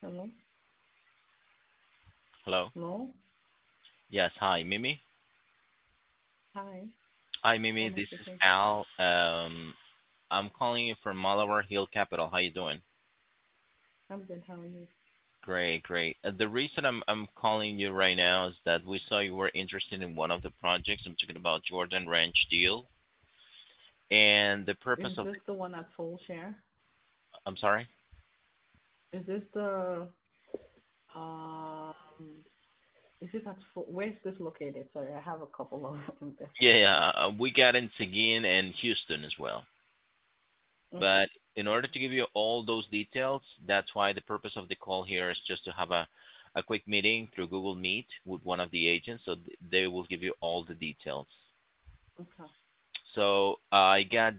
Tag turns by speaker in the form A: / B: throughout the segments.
A: Hello?
B: Hello?
A: Hello?
B: Yes, hi, Mimi.
A: Hi.
B: Hi,
A: Who
B: Mimi.
A: am I
B: This is
A: speaking to?
B: Al. I'm calling you from Malabar Hill Capital. How you doing?
A: I'm good. How are you?
B: Great, great. The reason I'm calling you right now is that we saw you were interested in one of the projects. I'm talking about Jordan Ranch deal, and the purpose
A: Is
B: of
A: this the one at full share?
B: I'm sorry.
A: Is this the um? Is it at full? Where's this located? Sorry, I have a couple of
B: Yeah,
A: investments.
B: yeah. We got in Seguin and Houston as well.
A: Okay.
B: But in order to give you all those details, that's why the purpose of the call here is just to have a quick meeting through Google Meet with one of the agents, so they will give you all the details.
A: Okay.
B: So I got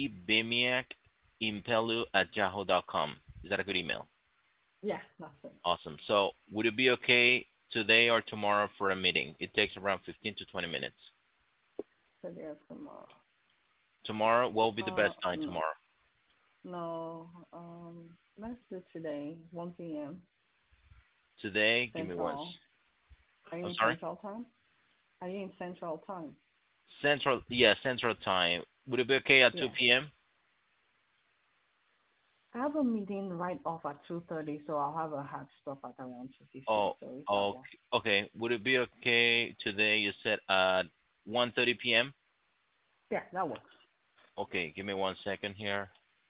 B: gbimiakimpelu@yahoo.com. Is that a good email?
A: Yeah, that's it.
B: Awesome. So would it be okay today or tomorrow for a meeting? It takes around 15 to 20 minutes.
A: Today or tomorrow.
B: Tomorrow, what will be the best time
A: No,
B: tomorrow?
A: no. Let's do today, 1 p.m.
B: Today, give me once.
A: Central. Are you
B: I'm
A: in
B: sorry?
A: Central Time? Are you in Central Time?
B: Central, yeah, Central Time. Would it be okay at 2
A: Yeah.
B: p.m.?
A: I have a meeting right off at 2:30, so I'll have a hard stop at around 2:15.
B: Oh,
A: So if that
B: oh,
A: works.
B: okay. Would it be okay today? You said at 1:30 p.m.?
A: Yeah, that works.
B: Okay, give me 1 second here.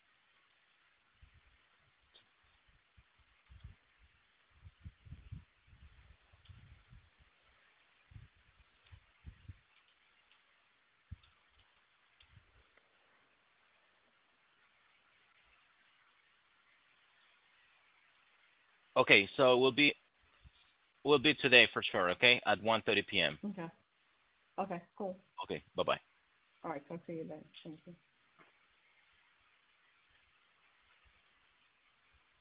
B: Okay, so we'll be today for sure, okay? At 1:30 p.m.
A: Okay. Okay, cool.
B: Okay, bye-bye.
A: All right, talk to you then. Thank you.